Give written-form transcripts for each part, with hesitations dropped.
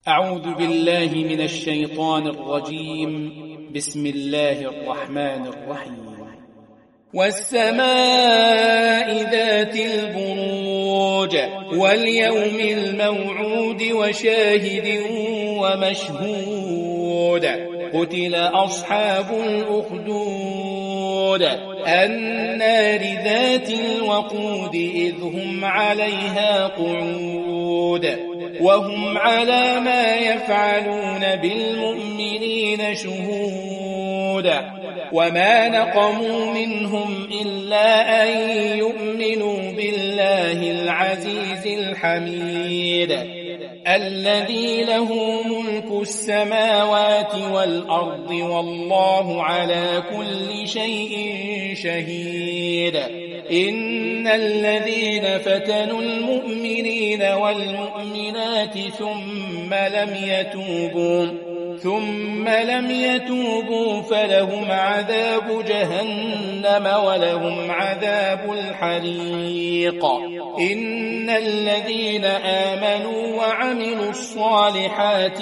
أعوذ بالله من الشيطان الرجيم. بسم الله الرحمن الرحيم. والسماء ذات البروج واليوم الموعود وشاهد ومشهود. قتل أصحاب الأخدود النار ذات الوقود إذ هم عليها قعود وهم على ما يفعلون بالمؤمنين شهود. وما نقموا منهم إلا أن يؤمنوا بالله العزيز الحميد الذي له ملك السماوات والأرض والله على كل شيء شهيد. إن الذين فتنوا المؤمنين والمؤمنات ثم لم يتوبوا فلهم عذاب جهنم ولهم عذاب الحريق. إن الذين آمنوا وعملوا الصالحات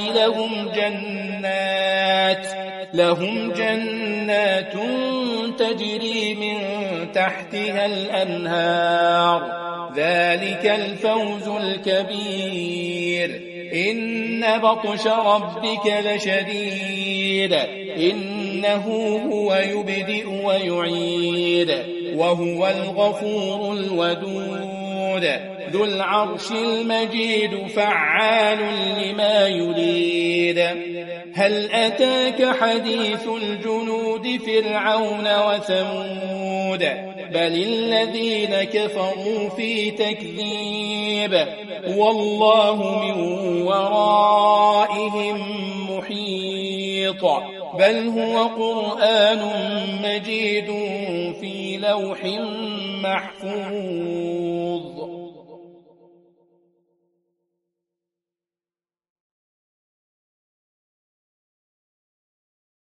لهم جنات تجري من تحتها الأنهار. ذلك الفوز الكبير. إن بطش ربك لشديد إنه هو يبدئ ويعيد وهو الغفور الودود ذو العرش المجيد فعال لما يريد. هل أتاك حديث الجنود فرعون وثمود بل الذين كفروا في تكذيب والله من ورائهم محيط. بل هو قرآن مجيد في لوح محفوظ.